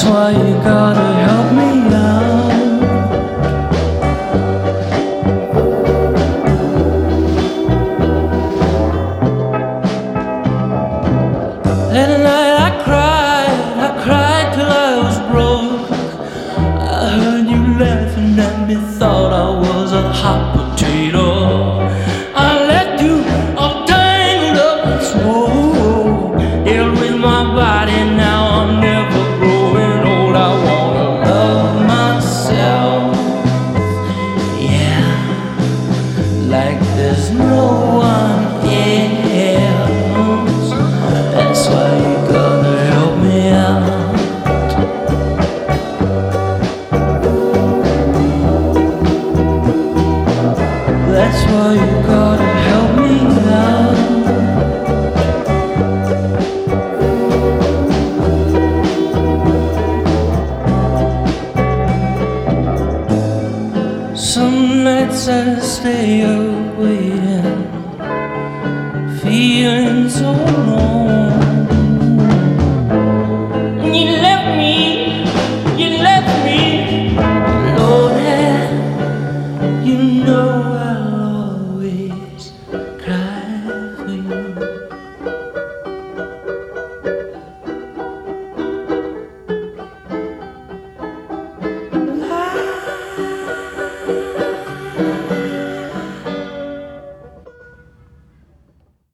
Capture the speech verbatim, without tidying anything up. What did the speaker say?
why you gotta help me out. That night I cried, I cried till I was broke. I heard you laughing at me, thought I was a hot potato. I left you all tangled up in smoke. Held with my body, now I'm never growing old. I wanna love myself, yeah, like there's no one else. That's why you gotta help me out. That's why you gotta help me out. Some nights I stay up waiting, feeling so alone.